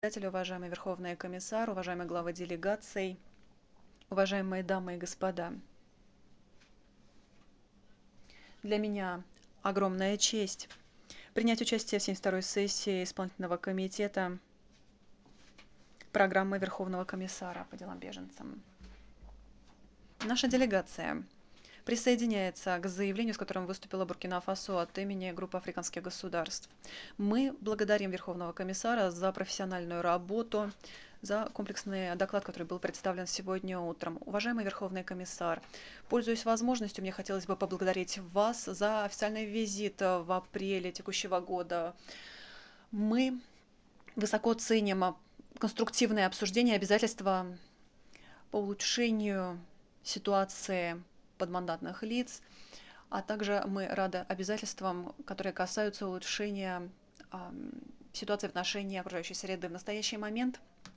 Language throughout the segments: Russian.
Председатель, уважаемый Верховный комиссар, уважаемые главы делегаций, уважаемые дамы и господа. Для меня огромная честь принять участие в 72-й сессии исполнительного комитета программы Верховного комиссара по делам беженцев. Наша делегация присоединяется к заявлению, с которым выступила Буркина-Фасо от имени группы африканских государств. Мы благодарим Верховного комиссара за профессиональную работу, за комплексный доклад, который был представлен сегодня утром. Уважаемый Верховный комиссар, пользуясь возможностью, мне хотелось бы поблагодарить вас за официальный визит в апреле текущего года. Мы высоко ценим конструктивное обсуждение обязательства по улучшению ситуации подмандатных лиц, а также мы рады обязательствам, которые касаются улучшения ситуации в отношении окружающей среды. В настоящий момент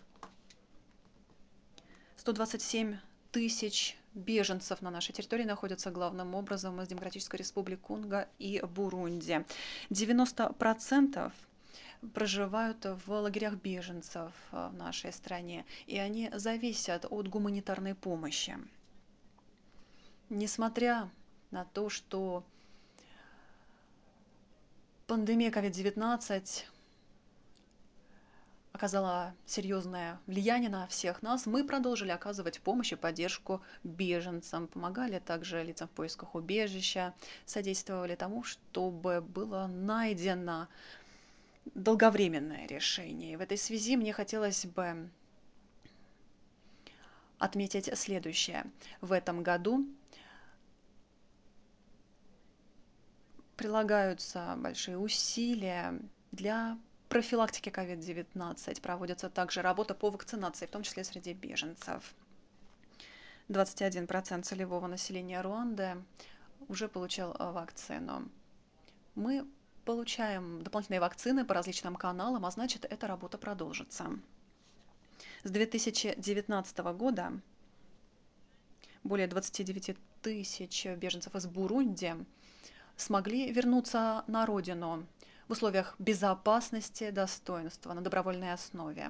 127 тысяч беженцев на нашей территории находятся главным образом из Демократической Республики Конго и Бурунди. 90% проживают в лагерях беженцев в нашей стране, и они зависят от гуманитарной помощи. Несмотря на то, что пандемия COVID-19 оказала серьезное влияние на всех нас, мы продолжили оказывать помощь и поддержку беженцам, помогали также лицам в поисках убежища, содействовали тому, чтобы было найдено долговременное решение. И в этой связи мне хотелось бы отметить следующее. В этом году прилагаются большие усилия для профилактики COVID-19. Проводится также работа по вакцинации, в том числе среди беженцев. 21% целевого населения Руанды уже получил вакцину. Мы получаем дополнительные вакцины по различным каналам, а значит, эта работа продолжится. С 2019 года более 29 тысяч беженцев из Бурунди смогли вернуться на родину в условиях безопасности, достоинства, на добровольной основе.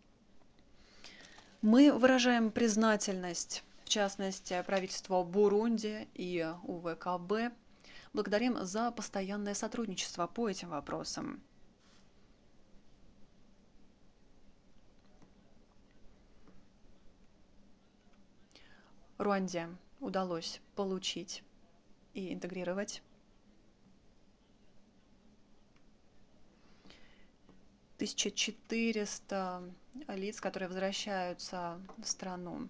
Мы выражаем признательность, в частности, правительству Бурунди и УВКБ. Благодарим за постоянное сотрудничество по этим вопросам. Руанде удалось получить и интегрировать 1400 лиц, которые возвращаются в страну.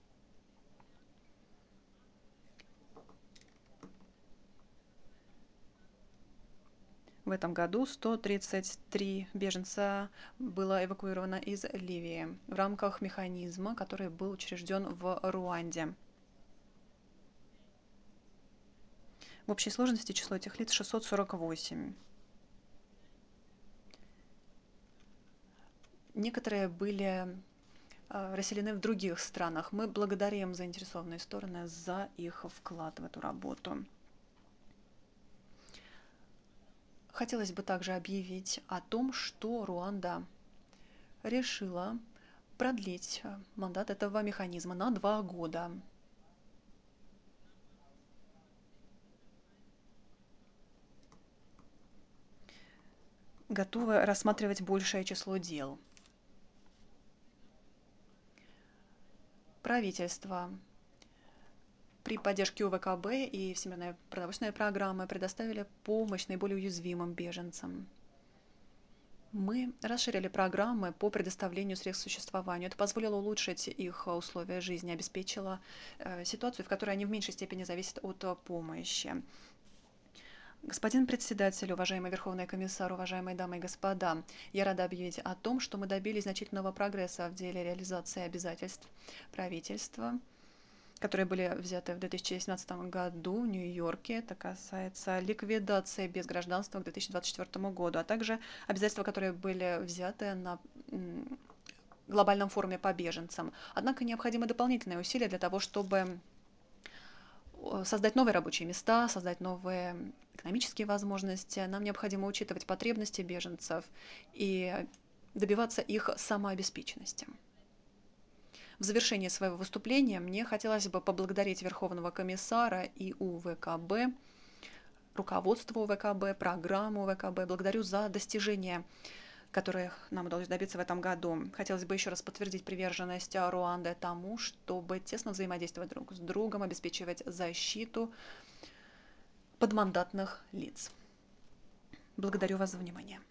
В этом году 133 беженца было эвакуировано из Ливии в рамках механизма, который был учрежден в Руанде. В общей сложности число этих лиц 648. Некоторые были расселены в других странах. Мы благодарим заинтересованные стороны за их вклад в эту работу. Хотелось бы также объявить о том, что Руанда решила продлить мандат этого механизма на 2 года. Готовы рассматривать большее число дел. Правительство при поддержке УВКБ и Всемирной продовольственной программы предоставили помощь наиболее уязвимым беженцам. Мы расширили программы по предоставлению средств к существованию. Это позволило улучшить их условия жизни, обеспечило ситуацию, в которой они в меньшей степени зависят от помощи. Господин председатель, уважаемый Верховный комиссар, уважаемые дамы и господа, я рада объявить о том, что мы добились значительного прогресса в деле реализации обязательств правительства, которые были взяты в 2017 году в Нью-Йорке. Это касается ликвидации без гражданства к 2024 году, а также обязательства, которые были взяты на глобальном форуме по беженцам. Однако необходимы дополнительные усилия для того, чтобы создать новые рабочие места, создать новые экономические возможности. Нам необходимо учитывать потребности беженцев и добиваться их самообеспеченности. В завершении своего выступления мне хотелось бы поблагодарить Верховного комиссара и УВКБ, руководство УВКБ, программу УВКБ. Благодарю за достижения, которых нам удалось добиться в этом году. Хотелось бы еще раз подтвердить приверженность Руанды тому, чтобы тесно взаимодействовать друг с другом, обеспечивать защиту подмандатных лиц. Благодарю вас за внимание.